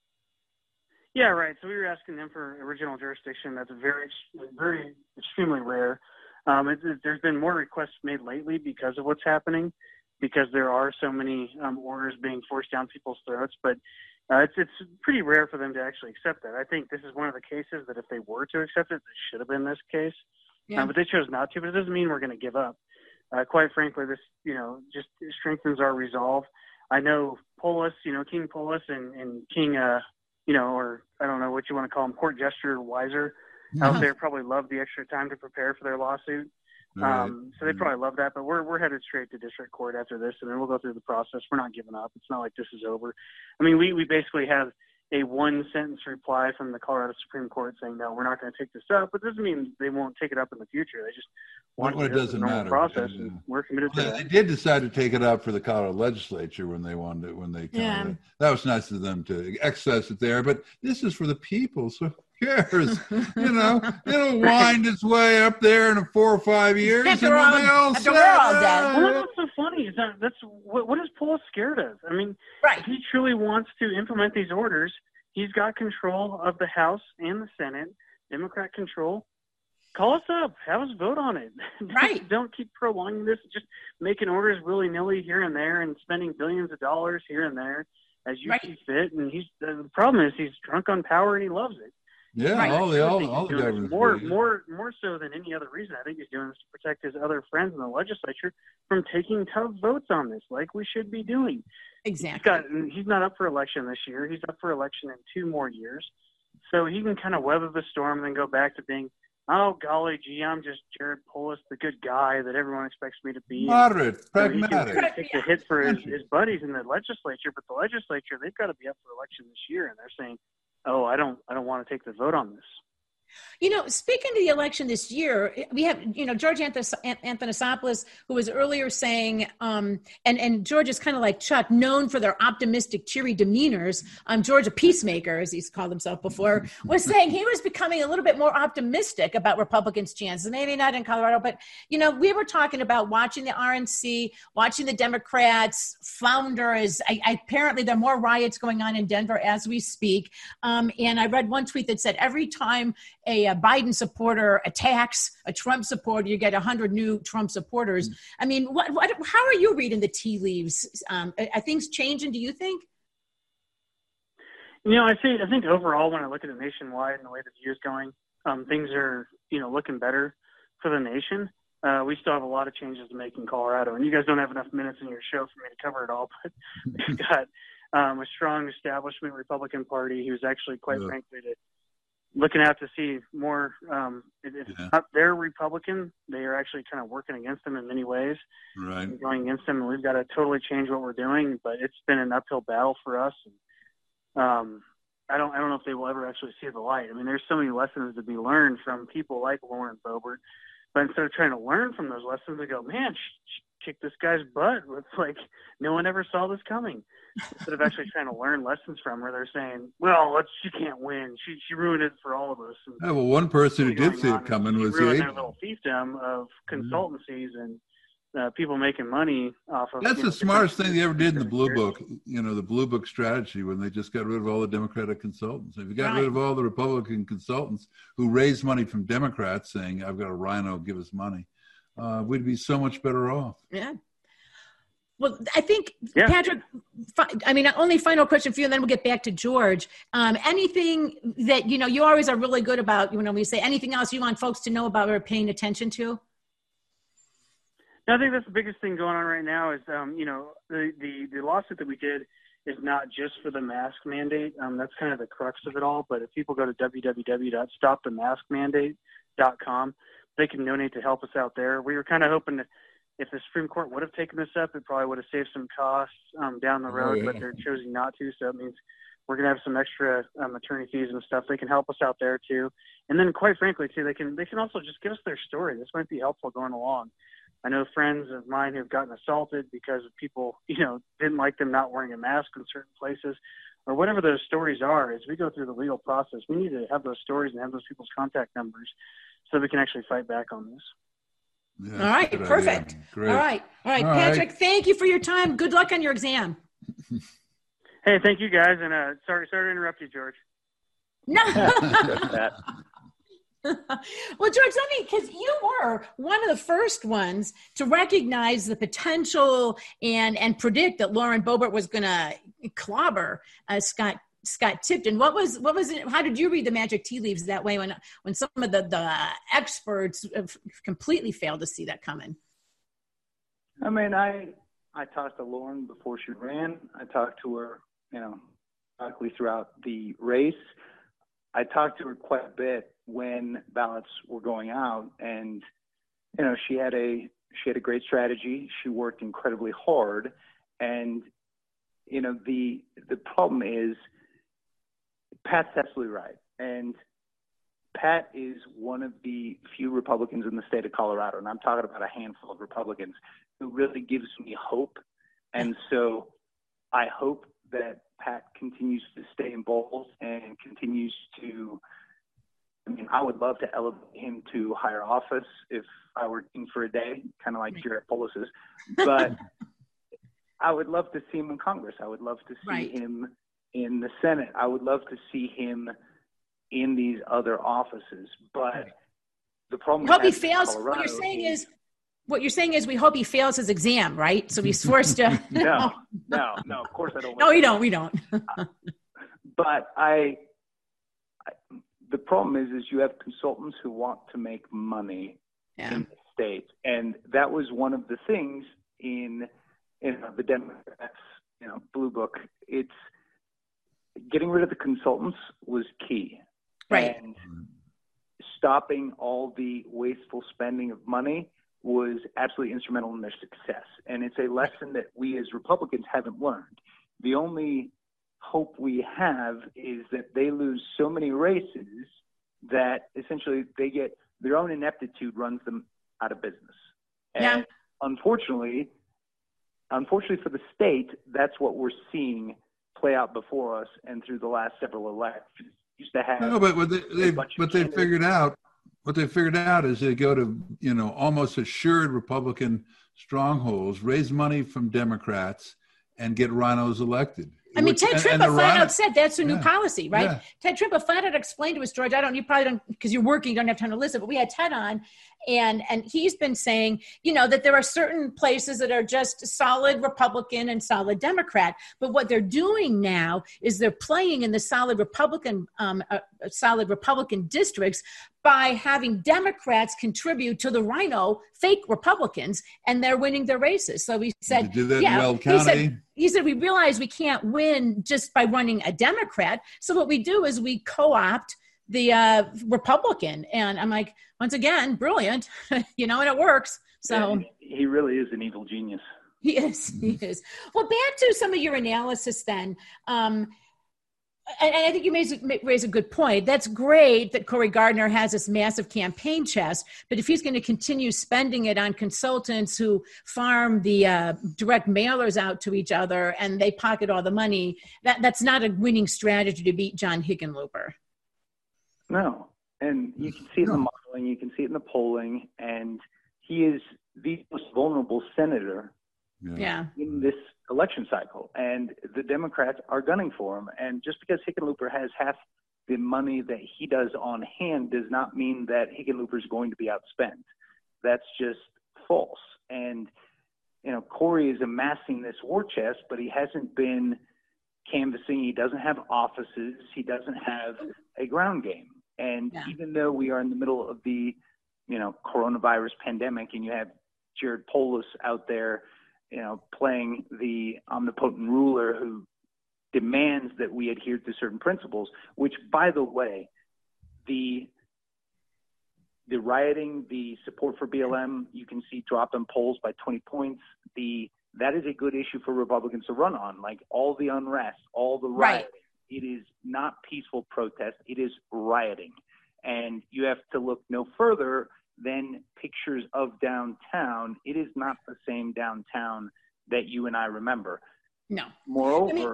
Yeah, right. So we were asking them for original jurisdiction. That's very, very extremely rare. Um, it, it, there's been more requests made lately because of what's happening, because there are so many um, orders being forced down people's throats. But uh, it's it's pretty rare for them to actually accept that. I think this is one of the cases that if they were to accept it, it should have been this case. Yeah. Uh, but they chose not to. But it doesn't mean we're going to give up. Uh, quite frankly, this you know just strengthens our resolve. I know Polis, you know King Polis and, and King. Uh, you know, or I don't know what you want to call them, court gesture Weiser out there probably love the extra time to prepare for their lawsuit. Right. Um, so they probably love that, but we're we're headed straight to district court after this, and then we'll go through the process. We're not giving up. It's not like this is over. I mean, we, we basically have a one-sentence reply from the Colorado Supreme Court saying, no, we're not going to take this up, but it doesn't mean they won't take it up in the future. They just want well, to it do doesn't the matter. process, yeah. and we're committed well, to they that. They did decide to take it up for the Colorado legislature when they wanted it, when they kind of, yeah. that was nice of them to access it there, but this is for the people, so who cares? you know, it'll wind its way up there in four or five years, after and all, we'll be all after set. we're all dead. Well, that's what's so funny is that that's what, what is Polis scared of? I mean, right. if he truly wants to implement these orders, he's got control of the House and the Senate, Democrat control. Call us up. Have us vote on it. Right. Don't keep prolonging this, just making orders willy-nilly here and there and spending billions of dollars here and there as you right. see fit. And he's the problem is he's drunk on power and he loves it. Yeah, right. all the all, all the governments more more more so than any other reason. I think he's doing this to protect his other friends in the legislature from taking tough votes on this, like we should be doing. Exactly. He's, got, he's not up for election this year. He's up for election in two more years, so he can kind of weather the storm and then go back to being, oh golly gee, I'm just Jared Polis, the good guy that everyone expects me to be. Moderate, so pragmatic. He can take the hit for his, his buddies in the legislature, but the legislature, they've got to be up for election this year, and they're saying, oh, I don't, I don't want to take the vote on this. You know, speaking to the election this year, we have, you know, George Anthos- Anthonopoulos, who was earlier saying, um, and, and George is kind of like Chuck, known for their optimistic, cheery demeanors. Um, George, a peacemaker, as he's called himself before, was saying he was becoming a little bit more optimistic about Republicans' chances. Maybe not in Colorado, but, you know, we were talking about watching the R N C, watching the Democrats flounder. As I, I, apparently there are more riots going on in Denver as we speak. Um, and I read one tweet that said every time a, a Biden supporter attacks a Trump supporter, you get one hundred new Trump supporters. I mean, what, what, how are you reading the tea leaves? Um, are things changing, do you think? You know, I think, I think overall, when I look at it nationwide and the way the view is going, um, things are, you know, looking better for the nation. Uh, we still have a lot of changes to make in Colorado, and you guys don't have enough minutes in your show for me to cover it all, but we've got um, a strong establishment Republican Party who's actually, quite yeah. frankly, to, looking out to see more, um, if yeah. not they're Republican, they are actually kind of working against them in many ways, right? And going against them, and we've got to totally change what we're doing, but it's been an uphill battle for us. And, um, I don't, I don't know if they will ever actually see the light. I mean, there's so many lessons to be learned from people like Lauren Boebert, but instead of trying to learn from those lessons, they go, man, she, she kicked this guy's butt. It's like no one ever saw this coming. Instead of actually trying to learn lessons from her, they're saying, well, let's, she can't win. She she ruined it for all of us. And yeah, well, one person who did see it coming was the ruined their little fiefdom of consultancies mm-hmm. and uh, people making money off of. That's the know, smartest thing they ever did in the Blue Book, you know, the Blue Book strategy, when they just got rid of all the Democratic consultants. If you got right. rid of all the Republican consultants who raised money from Democrats saying, I've got a rhino, give us money, uh, we'd be so much better off. Yeah. Well, I think, yeah. Patrick, I mean, only final question for you, and then we'll get back to George. Um, anything that, you know, you always are really good about, you know, we say anything else you want folks to know about or paying attention to? I think that's the biggest thing going on right now is, um, you know, the, the, the lawsuit that we did is not just for the mask mandate. Um, that's kind of the crux of it all. But if people go to w w w dot stop the mask mandate dot com, they can donate to help us out there. We were kind of hoping to, if the Supreme Court would have taken this up, it probably would have saved some costs um, down the road, oh, yeah. but they're choosing not to. So it means we're going to have some extra um, attorney fees and stuff. They can help us out there too. And then quite frankly too, they can, they can also just give us their story. This might be helpful going along. I know friends of mine who've gotten assaulted because of people, you know, didn't like them not wearing a mask in certain places or whatever those stories are. As we go through the legal process, we need to have those stories and have those people's contact numbers so we can actually fight back on this. Yeah, all right, perfect. All right, all right, all Patrick, right. Thank you for your time. Good luck on your exam. Hey, thank you guys, and uh, sorry, sorry to interrupt you, George. No. Well, George, let me, because you were one of the first ones to recognize the potential and and predict that Lauren Boebert was going to clobber uh, Scott Scott Tipton. What was what was it? How did you read the magic tea leaves that way when when some of the, the experts have completely failed to see that coming? I mean, I I talked to Lauren before she ran. I talked to her, you know, practically throughout the race. I talked to her quite a bit when ballots were going out, and you know, she had a she had a great strategy. She worked incredibly hard, and you know, the the problem is, Pat's absolutely right. And Pat is one of the few Republicans in the state of Colorado, and I'm talking about a handful of Republicans, who really gives me hope. And so I hope that Pat continues to stay in bowls and continues to, I mean, I would love to elevate him to higher office if I were king for a day, kind of like Jared Polis is. But I would love to see him in Congress. I would love to see right. him in the Senate. I would love to see him in these other offices. But the problem I hope he fails. What you're saying is, what you're saying is we hope he fails his exam, right? So he's forced to. no, no, no, of course I don't. No, we don't. We don't. But I, I, the problem is, is you have consultants who want to make money yeah. in the state. And that was one of the things in, in the Democrats, you know, Blue Book. It's getting rid of the consultants was key. Right. And stopping all the wasteful spending of money was absolutely instrumental in their success. And it's a lesson that we as Republicans haven't learned. The only hope we have is that they lose so many races that essentially they get their own ineptitude runs them out of business. And yeah. unfortunately, unfortunately for the state, that's what we're seeing play out before us and through the last several elections. Used to have no, but what they, they what they figured out, what they figured out is they go to, you know, almost assured Republican strongholds, raise money from Democrats, and get rhinos elected. I mean, Which, Ted Trimba flat rhino, out said that's a new yeah, policy, right? Yeah. Ted Trimba flat out explained to us, George, I don't, you probably don't, because you're working, you don't have time to listen, but we had Ted on, and and he's been saying, you know, that there are certain places that are just solid Republican and solid Democrat, but what they're doing now is they're playing in the solid Republican, um, uh, solid Republican districts by having Democrats contribute to the rhino fake Republicans, and they're winning their races. So we said, Did you do that yeah, in Weld he said, County? he said, we realize we can't win just by running a Democrat. So what we do is we co-opt the uh, Republican. And I'm like, once again, brilliant, you know, and it works. So and he really is an evil genius. He is, he is. Well, back to some of your analysis then. Um, and I think you made, raise a good point. That's great that Cory Gardner has this massive campaign chest, but if he's going to continue spending it on consultants who farm the uh, direct mailers out to each other and they pocket all the money, that, that's not a winning strategy to beat John Hickenlooper. No, and you can see it in the modeling, you can see it in the polling, and he is the most vulnerable senator yeah. in this election cycle, and the Democrats are gunning for him. And just because Hickenlooper has half the money that he does on hand does not mean that Hickenlooper is going to be outspent. That's just false. And, you know, Cory is amassing this war chest, but he hasn't been canvassing. He doesn't have offices. He doesn't have a ground game. And yeah. even though we are in the middle of the, you know, coronavirus pandemic, and you have Jared Polis out there, you know, playing the omnipotent ruler who demands that we adhere to certain principles, which, by the way, the the rioting, the support for B L M, you can see drop in polls by twenty points. The that is a good issue for Republicans to run on, like all the unrest, all the rioting. Right. It is not peaceful protest. It is rioting. And you have to look no further than pictures of downtown. It is not the same downtown that you and I remember. No. Moreover, I mean,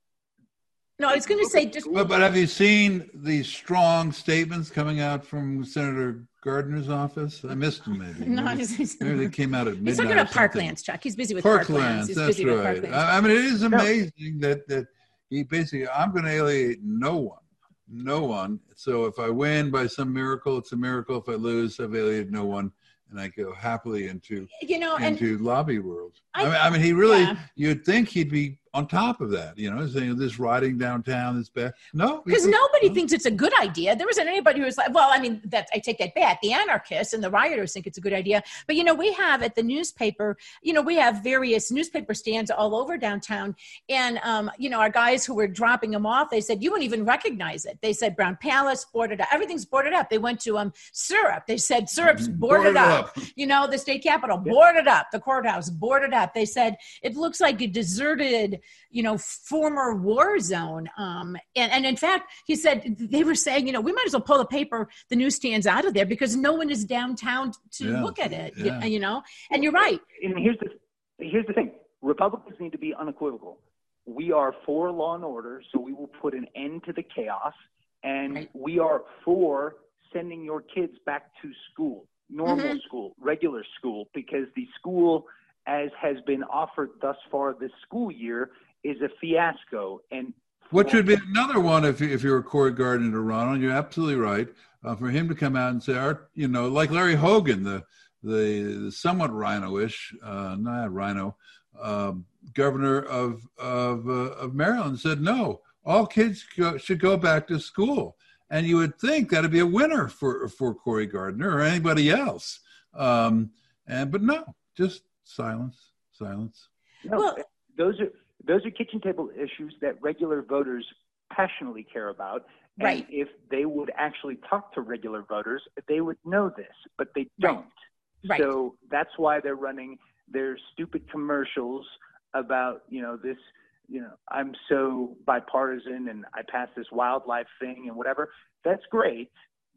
no, I was going to say just. But, but have you seen the strong statements coming out from Senator Gardner's office? I missed them maybe. No, maybe, he's, maybe they came out at midnight. He's talking about Parklands, Chuck. He's busy with Parklands. Parklands, He's that's busy right. with Parklands. I, I mean, it is amazing no. that that he basically, I'm going to alienate no one. No one. So if I win by some miracle, it's a miracle. If I lose, I've alienated no one, and I go happily into you know into and lobby world. I, I, mean, I mean, he really. Yeah. You'd think he'd be on top of that, you know, saying this riding downtown is bad. No, because nobody no. thinks it's a good idea. There wasn't anybody who was like, well, I mean, that I take that back. The anarchists and the rioters think it's a good idea. But, you know, we have at the newspaper, you know, we have various newspaper stands all over downtown. And, um, you know, our guys who were dropping them off, they said, you wouldn't even recognize it. They said Brown Palace, boarded up. Everything's boarded up. They went to um Syrup. They said Syrup's boarded, boarded up. up. You know, the state capitol, boarded up. The courthouse, boarded up. They said it looks like a deserted, you know, former war zone. Um, and, and in fact, he said, they were saying, you know, we might as well pull the paper, the newsstands out of there because no one is downtown to yeah. look at it, yeah. you, you know, and you're right. And here's the, here's the thing. Republicans need to be unequivocal. We are for law and order, so we will put an end to the chaos. And right. we are for sending your kids back to school, normal mm-hmm. school, regular school, because the school, as has been offered thus far this school year, is a fiasco. And which would be another one if if you're Cory Gardner to run on. You're absolutely right. Uh, for him to come out and say, our, you know, like Larry Hogan, the the, the somewhat rhino-ish, uh, not rhino, uh, governor of of, uh, of Maryland, said no, all kids go, should go back to school. And you would think that'd be a winner for for Cory Gardner or anybody else. Um, and but no, just silence, silence. No, well, those are. Those are kitchen table issues that regular voters passionately care about. And right. if they would actually talk to regular voters, they would know this, but they don't. Right. So that's why they're running their stupid commercials about, you know, this, you know, I'm so bipartisan and I passed this wildlife thing and whatever. That's great.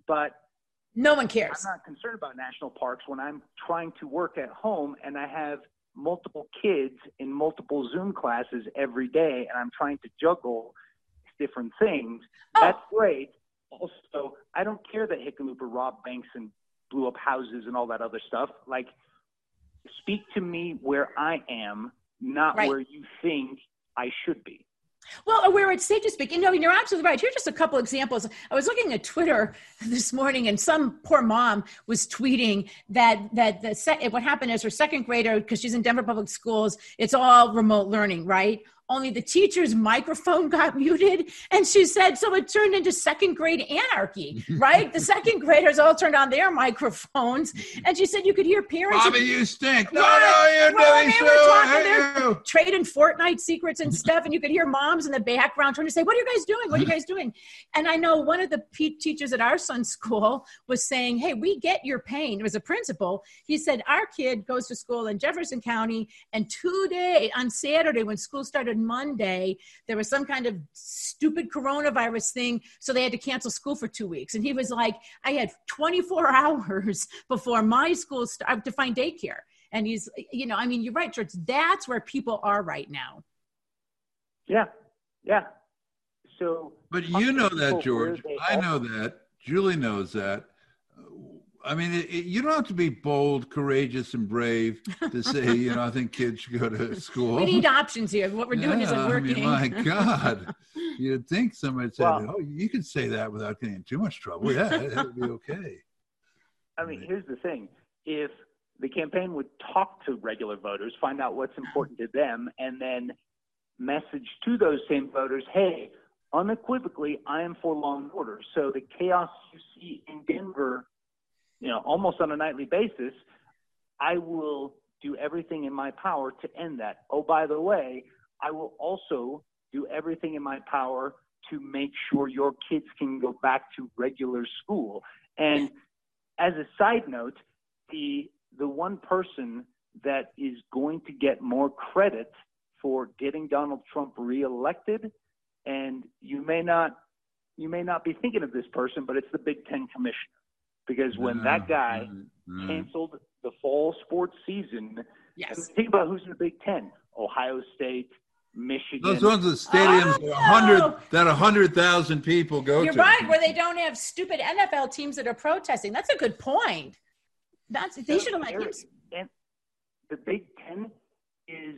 but no one cares. I'm not concerned about national parks when I'm trying to work at home and I have multiple kids in multiple Zoom classes every day, and I'm trying to juggle different things. Oh. That's great. Also, I don't care that Hickenlooper robbed banks and blew up houses and all that other stuff. Like, speak to me where I am, not right. where you think I should be. Well, where it's safe to speak. You know, you're absolutely right. Here's just a couple examples. I was looking at Twitter this morning, and some poor mom was tweeting that that the se- what happened is her second grader, because she's in Denver Public Schools, it's all remote learning, right? Only the teacher's microphone got muted. And she said, so it turned into second grade anarchy, right? The second graders all turned on their microphones. And she said you could hear parents. Bobby, you stink. No, right, no, you're right, doing they so. were talking, I they're hate you. trading Fortnite secrets and stuff. And you could hear moms in the background trying to say, what are you guys doing? What are you guys doing? And I know one of the P- teachers at our son's school was saying, hey, we get your pain. It was a principal. He said, our kid goes to school in Jefferson County. And today, on Saturday, when school started Monday, there was some kind of stupid coronavirus thing, so they had to cancel school for two weeks. And he was like, I had twenty-four hours before my school started to find daycare. And he's, you know, I mean, you're right, George. That's where people are right now. Yeah, yeah. So, but you know that, George. I know that. Julie knows that. I mean, it, it, you don't have to be bold, courageous, and brave to say, you know, I think kids should go to school. We need options here. What we're doing yeah, isn't working. I mean, my God. You'd think somebody said, well, oh, you could say that without getting in too much trouble. Yeah, it would be okay. I mean, here's the thing. If the campaign would talk to regular voters, find out what's important to them, and then message to those same voters, hey, unequivocally, I am for law and order. So the chaos you see in Denver, you know, almost on a nightly basis, I will do everything in my power to end that. Oh, by the way, I will also do everything in my power to make sure your kids can go back to regular school. And as a side note, the the one person that is going to get more credit for getting Donald Trump reelected, and you may not you may not be thinking of this person, but it's the Big Ten commissioner. Because when yeah, that guy yeah. canceled the fall sports season, yes. think about who's in the Big Ten: Ohio State, Michigan. Those ones are stadiums oh, hundred that a hundred thousand people go You're to. You're right, where they don't have stupid N F L teams that are protesting. That's a good point. That's they should have let him. And the Big Ten is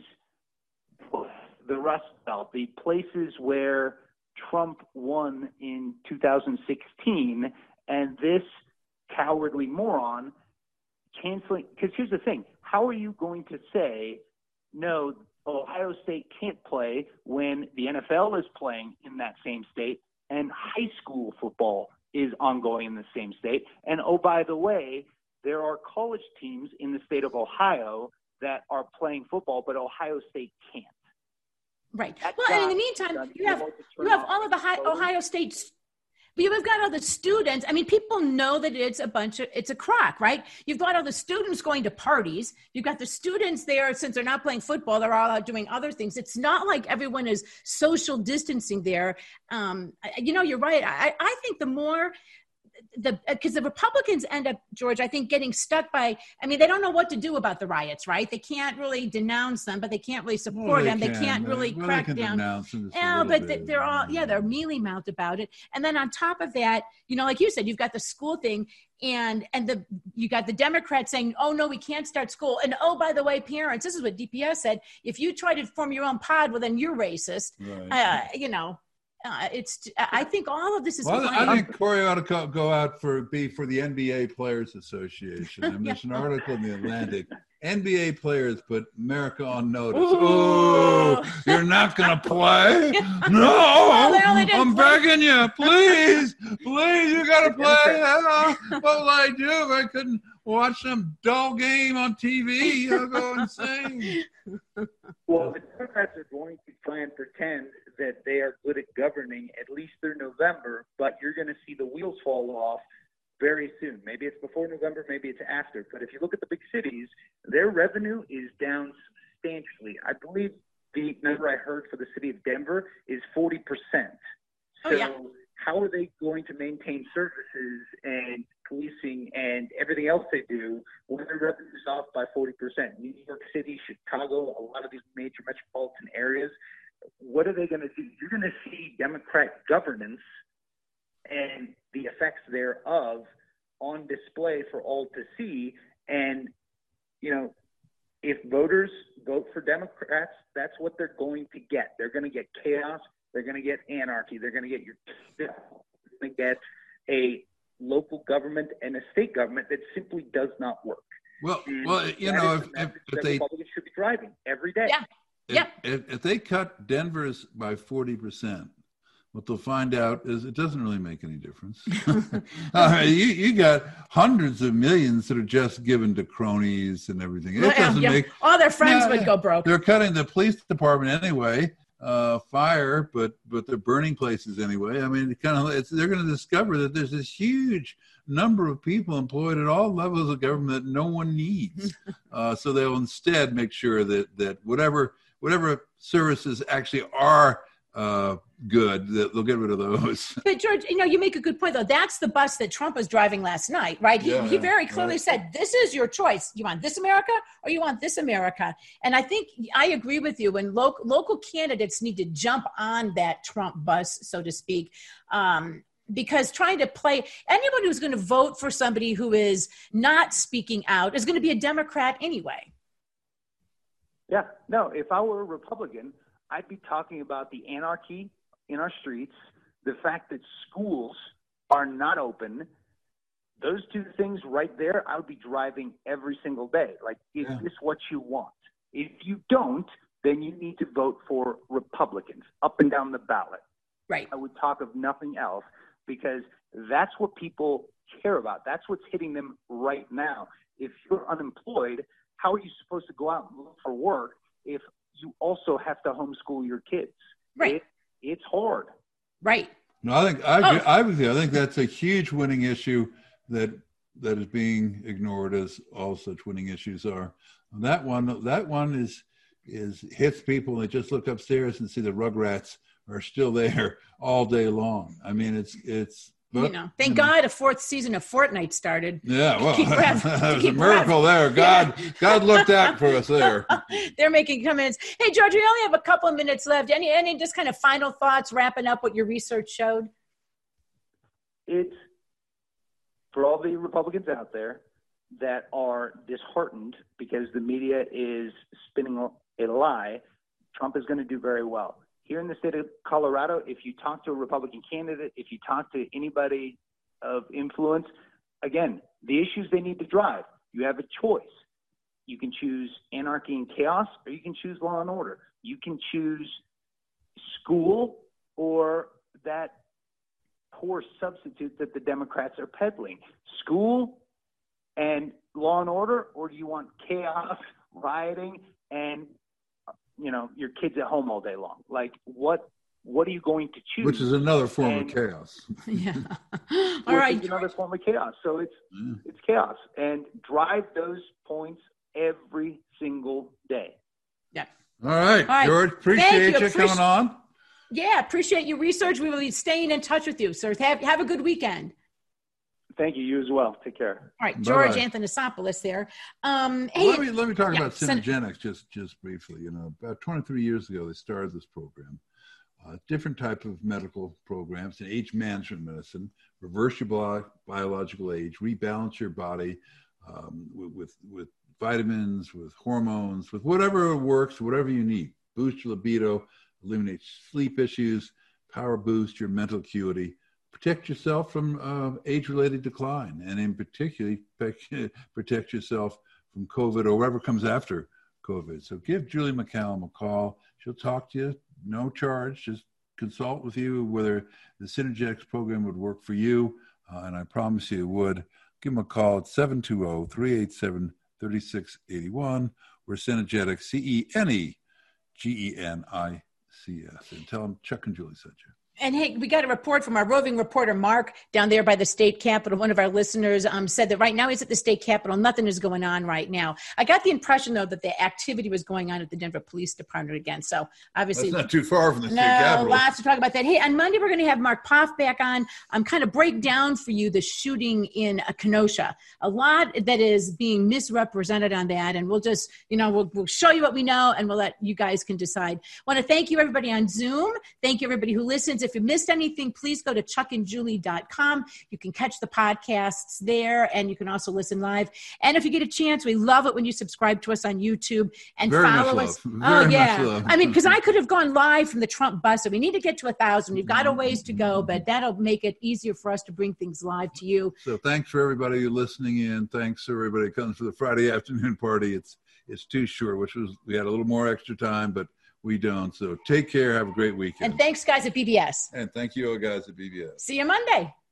the Rust Belt, the places where Trump won in two thousand sixteen, and this cowardly moron canceling. Because here's the thing: how are you going to say no? Ohio State can't play when the N F L is playing in that same state, and high school football is ongoing in the same state. And oh, by the way, there are college teams in the state of Ohio that are playing football, but Ohio State can't. Right. That well, and in the meantime, you have you have all of the high, Ohio State. But you've got all the students. I mean, people know that it's a bunch of, it's a crock, right? You've got all the students going to parties. You've got the students there, since they're not playing football, they're all out doing other things. It's not like everyone is social distancing there. Um, you know, you're right. I, I think the more, the because the Republicans end up, George, I think getting stuck by, I mean, they don't know what to do about the riots, right? They can't really denounce them, but they can't really support well, they them. They can. can't really well, crack they can down. Yeah, but bit. they're all, yeah, they're mealy-mouthed about it. And then on top of that, you know, like you said, you've got the school thing, and and the you got the Democrats saying, oh, no, we can't start school. And oh, by the way, parents, this is what D P S said, if you try to form your own pod, well, then you're racist. Right. Uh, you know. Uh, it's. I think all of this is. Well, I think Corey ought to go out for be for the N B A Players Association. And there's yeah. an article in the Atlantic. N B A players put America on notice. Ooh. Oh, you're not going to play? No, well, I'm play. begging you, please, please, you got to play. Uh, what will I do if I couldn't watch some dull game on T V? I'll go insane. Well, the Democrats are going to try and pretend that they are good at governing at least through November, but you're going to see the wheels fall off very soon. Maybe it's before November, maybe it's after. But if you look at the big cities, their revenue is down substantially. I believe the number I heard for the city of Denver is forty percent. So oh, yeah. how are they going to maintain services and policing and everything else they do when their revenue is off by forty percent? New York City, Chicago, a lot of these major metropolitan areas, what are they going to do? You're going to see Democrat governance and the effects thereof on display for all to see. And, you know, if voters vote for Democrats, that's what they're going to get. They're going to get chaos. They're going to get anarchy. They're going to get your, they're going to get a local government and a state government that simply does not work. Well, and well, you know, if, if, if they Republicans should be driving every day. Yeah. If, yeah. if, if they cut Denver's by forty percent, what they'll find out is it doesn't really make any difference. uh, you, you got hundreds of millions that are just given to cronies and everything. It Well, doesn't yeah. make All their friends Yeah, would go broke. They're cutting the police department anyway, uh, fire, but but they're burning places anyway. I mean, it kind of it's, they're going to discover that there's this huge number of people employed at all levels of government that no one needs. uh, so they'll instead make sure that that whatever whatever services actually are uh, good, that they'll get rid of those. But George, you know, you make a good point though. That's the bus that Trump was driving last night, right? He, Yeah, he very clearly right. said, this is your choice. You want this America or you want this America? And I think I agree with you. And lo- local candidates need to jump on that Trump bus, so to speak. Um, because trying to play, anyone who's going to vote for somebody who is not speaking out is going to be a Democrat anyway. Yeah, no, if I were a Republican, I'd be talking about the anarchy in our streets, the fact that schools are not open. Those two things right there, I would be driving every single day. Like, is Yeah. this what you want? If you don't, then you need to vote for Republicans up and down the ballot. Right. I would talk of nothing else because that's what people care about. That's what's hitting them right now. If you're unemployed, how are you supposed to go out and look for work if you also have to homeschool your kids? Right. It, it's hard. Right. No, I think I, agree, Oh. I, with you. I think that's a huge winning issue that that is being ignored, as all such winning issues are. That one, that one is is hits people. They just look upstairs and see the Rugrats are still there all day long. I mean, it's it's. But, you know, thank you know, God a fourth season of Fortnite started. Yeah, well, Keep rep- that was keep a miracle there. God, Yeah. God looked out for us there. They're making comments. Hey, George, we only have a couple of minutes left. Any, any just kind of final thoughts, wrapping up what your research showed? It's for all the Republicans out there that are disheartened because the media is spinning a lie. Trump is going to do very well. Here in the state of Colorado, if you talk to a Republican candidate, if you talk to anybody of influence, again, the issues they need to drive, you have a choice. You can choose anarchy and chaos, or you can choose law and order. You can choose school or that poor substitute that the Democrats are peddling. School and law and order, or do you want chaos, rioting, and you know, your kids at home all day long? Like, what what are you going to choose? Which is another form And- of chaos. Yeah. Which All right. is another form of chaos. So it's Yeah. it's chaos. And drive those points every single day. Yeah. All right, All right. George, appreciate Thank you. you Appreci- coming on. Yeah. Appreciate your research. We will be staying in touch with you. So have, have a good weekend. Thank you. You as well. Take care. All right. George Bye-bye. Anthonopoulos there. Um, Well, hey, let me let me talk yeah, about Sen- Synergenics just just briefly. You know, about twenty-three years ago, they started this program. Uh, different type of medical programs in age management medicine, reverse your bio- biological age, rebalance your body um, with, with with vitamins, with hormones, with whatever works, whatever you need. Boost your libido, eliminate sleep issues, power boost your mental acuity, protect yourself from uh, age-related decline, and in particular, protect yourself from COVID or whatever comes after COVID. So give Julie McCallum a call. She'll talk to you, no charge, just consult with you whether the Synergetics program would work for you, uh, and I promise you it would. Give them a call at seven two zero, three eight seven, three six eight one. We're Synergetics, C E N E G E N I C S. And tell them Chuck and Julie sent you. And hey, we got a report from our roving reporter, Mark, down there by the state capitol. One of our listeners um, said that right now he's at the state capitol. Nothing is going on right now. I got the impression, though, that the activity was going on at the Denver Police Department again. So obviously. That's not too far from the state no, capitol. Lots to talk about that. Hey, on Monday, we're going to have Mark Poff back on. I'm kind of break down for you the shooting in uh, Kenosha. A lot that is being misrepresented on that. And we'll just, you know, we'll, we'll show you what we know and we'll let you guys can decide. I want to thank you, everybody on Zoom. Thank you, everybody who listens. If you missed anything, please go to chuck and julie dot com. You can catch the podcasts there, and you can also listen live. And if you get a chance, we love it when you subscribe to us on YouTube and Very follow much us. love. Oh, Very yeah. much love. I mean, because I could have gone live from the Trump bus, so we need to get to a thousand. We've got a ways to go, but that'll make it easier for us to bring things live to you. So thanks for everybody listening in. Thanks to everybody who comes for the Friday afternoon party. It's it's too short, which was we had a little more extra time, but we don't. So take care. Have a great weekend. And thanks, guys, at B B S. And thank you all guys at B B S. See you Monday.